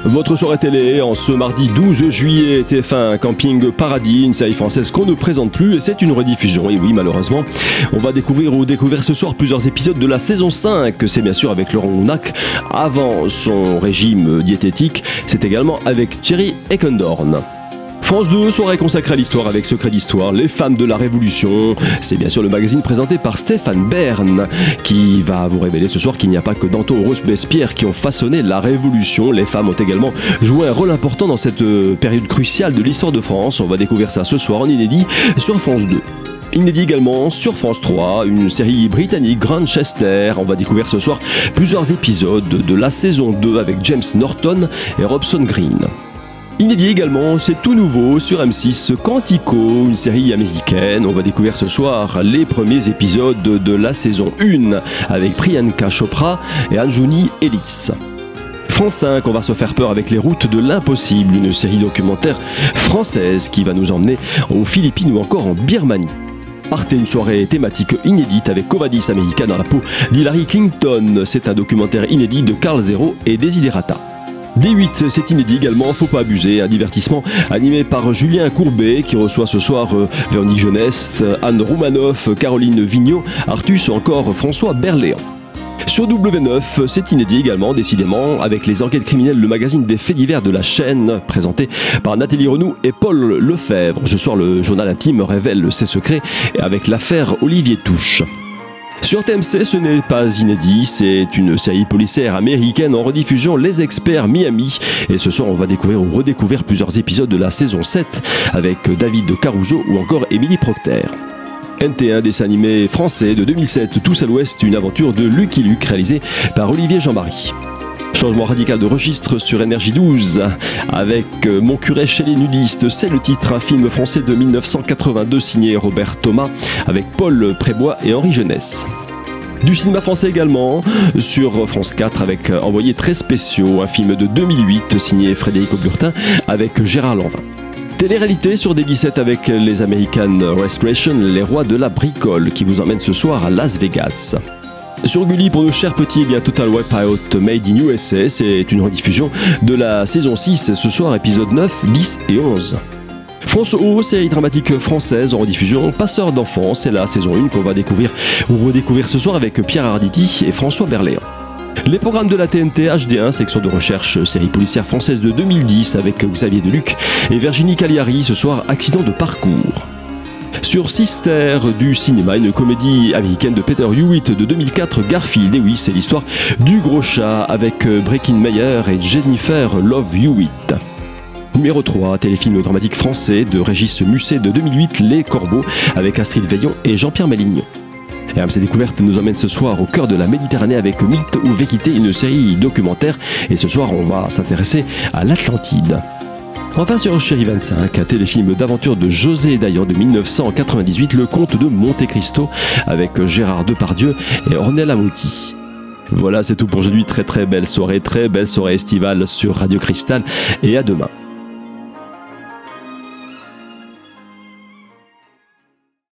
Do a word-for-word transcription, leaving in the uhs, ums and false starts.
Votre soirée télé en ce mardi douze juillet, T F un Camping Paradis, une série française qu'on ne présente plus et c'est une rediffusion. Et oui, malheureusement, on va découvrir ou découvrir ce soir plusieurs épisodes de la saison cinq. C'est bien sûr avec Laurent Honac avant son régime diététique. C'est également avec Thierry Eckendorn. France deux, soirée consacrée à l'histoire avec Secret d'Histoire, les femmes de la Révolution. C'est bien sûr le magazine présenté par Stéphane Bern qui va vous révéler ce soir qu'il n'y a pas que Danton ou Robespierre qui ont façonné la Révolution. Les femmes ont également joué un rôle important dans cette période cruciale de l'histoire de France. On va découvrir ça ce soir en inédit sur France deux. Inédit également sur France trois, une série britannique, Grantchester. On va découvrir ce soir plusieurs épisodes de la saison deux avec James Norton et Robson Green. Inédit également, c'est tout nouveau sur M six, Quantico, une série américaine. On va découvrir ce soir les premiers épisodes de la saison un avec Priyanka Chopra et Anjuni Ellis. France cinq, on va se faire peur avec Les Routes de l'Impossible, une série documentaire française qui va nous emmener aux Philippines ou encore en Birmanie. Arte, une soirée thématique inédite avec Covadis America dans la peau d'Hillary Clinton. C'est un documentaire inédit de Carl Zero et Desiderata. D huit, c'est inédit également, faut pas abuser, un divertissement animé par Julien Courbet qui reçoit ce soir euh, Véronique Jeunesse, Anne Roumanoff, Caroline Vigneault, Artus ou encore François Berléand. Sur W neuf, c'est inédit également, décidément, avec les enquêtes criminelles, le magazine des faits divers de la chaîne, présenté par Nathalie Renou et Paul Lefebvre. Ce soir, le journal intime révèle ses secrets avec l'affaire Olivier Touche. Sur T M C, ce n'est pas inédit, c'est une série policière américaine en rediffusion, Les Experts Miami. Et ce soir, on va découvrir ou redécouvrir plusieurs épisodes de la saison sept avec David Caruso ou encore Émilie Procter. N T un, dessin animé français de deux mille sept, Tous à l'Ouest, une aventure de Lucky Luke réalisée par Olivier Jean-Marie. Changement radical de registre sur Énergie douze avec Mon curé chez les nudistes, c'est le titre, un film français de mille neuf cent quatre-vingt-deux signé Robert Thomas avec Paul Prébois et Henri Jeunesse. Du cinéma français également sur France quatre avec Envoyés très spéciaux, un film de deux mille huit signé Frédéric Auburtin avec Gérard Lanvin. Télé-réalité sur D dix-sept avec les American Restoration, les rois de la bricole qui vous emmène ce soir à Las Vegas. Sur Gulli, pour nos chers petits, eh bien Total Wipeout Made in U S A, c'est une rediffusion de la saison six, ce soir épisode neuf, dix et onze. France O, série dramatique française en rediffusion, Passeur d'enfants, c'est la saison un qu'on va découvrir ou redécouvrir ce soir avec Pierre Arditi et François Berléand. Les programmes de la T N T H D un, section de recherche, série policière française de deux mille dix avec Xavier Deluc et Virginie Cagliari, ce soir accident de parcours. Sur Sister du cinéma, une comédie américaine de Peter Hewitt de deux mille quatre, Garfield. Et oui, c'est l'histoire du gros chat avec Breckin Meyer et Jennifer Love Hewitt. Numéro trois, téléfilm dramatique français de Régis Musset de deux mille huit, Les Corbeaux, avec Astrid Veillon et Jean-Pierre Malignon. Et R M C Découverte nous emmène ce soir au cœur de la Méditerranée avec Mythe ou Véquité, une série documentaire. Et ce soir, on va s'intéresser à l'Atlantide. Enfin sur Chéri vingt-cinq, un téléfilm d'aventure de José Dayan de mille neuf cent quatre-vingt-dix-huit, Le Comte de Monte Cristo avec Gérard Depardieu et Ornella Muti. Voilà, c'est tout pour aujourd'hui. Très très belle soirée, très belle soirée estivale sur Radio Cristal et à demain.